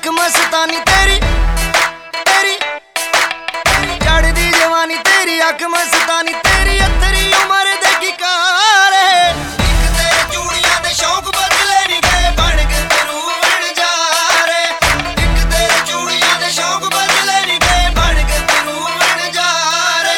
अख मस्तानी तेरी तेरी तेरी चढ़दी जवानी तेरी अख मस्तानी तेरी अथरी उम्र दे की कार इक तेरे चूड़ियां दे शौक बदले नहीं गए बन के तू बन जा रे इक तेरे चूड़ियां दे शौक बदले नहीं गए बन के तू बन जा रे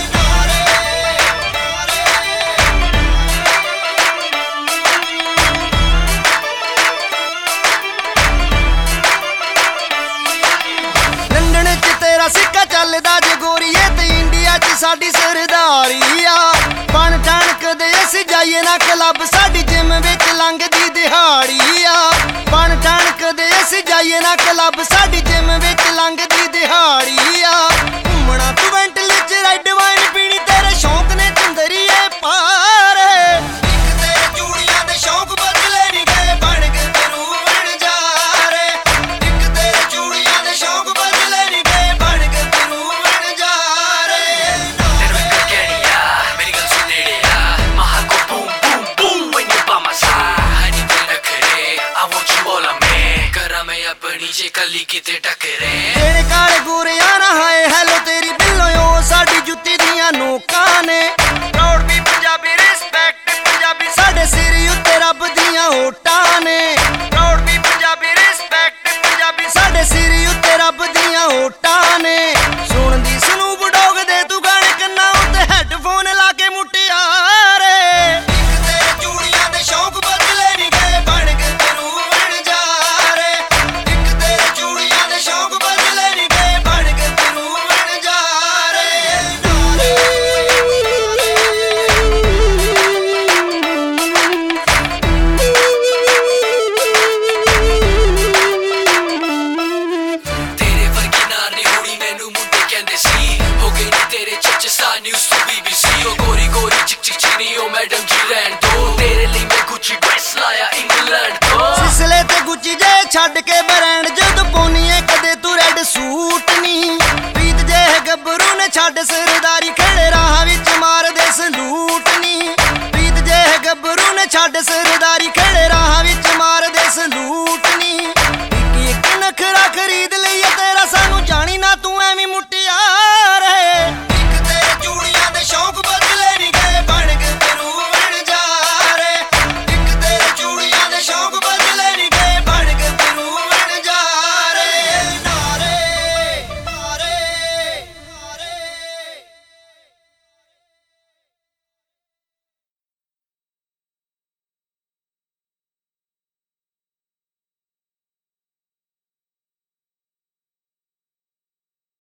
लंदन च तेरा सिक्का चलदा जे गोरीए ते इंडिया च साडी सरदारी आ बन ठणक दे अस जाइए ना क्लब साडी जिम विच लंघदी दिहाड़ी आ बन ठणक दे अस जाइए ना क्लब साडी जिम विच लंघदी दिहाड़ी आ घूमना तू वेंटल च रेड वाइन पीनी तेरे शौक ने चंदरीए पार इक तेरे चूड़ियां दे शौक बदले नहीं गए बन के तू बन जा रे इक तेरे चूड़ियां दे शौक बदले नहीं गए बन के तू बन जा रे तेरे एक कहनिया मेरी गल सुन नेड़े आ महा को boom boom boom when you by my side honey ते नखरे I want you all of me करा मैं अपनी जे कली किते टकरे तेरे काले गोरिया ना हाय हेलो तेरी बिल्लो ओ साडी जुत्ती दियां नोकां ने प्राउड भी पंजाबी रिस्पेक्ट पंजाबी साडे सिर उत्ते रब दियां होटां ने प्राउड भी पंजाबी रिस्पेक्ट पंजाबी साडे सिर उत्ते रब दियां होटां ने सुनदी स्नूप डॉग दे तू गाने कन्ना उत्ते हेडफोन ला के मुटियारे इक तेरे चूड़ियां दे शौक बदले नहीं गए बन के तू बन जा रे इक तेरे चूड़ियां दे शौक बदले नहीं गए बन के तू बन जा रे तेरे वर्गी नार नी होनी मैनू मुंडे कहंदे सी हो गई नी तेरे चच स्टार न्यूज़ टू BBC ओ गोरी गोरी चिक चिक चिकनी ओ मैडम जी रहन दो तेरे लिए मैं गुच्ची ड्रेस लाया इंग्लैंड तो सिसले ते गुच्ची जे छड्ड के ब्रांड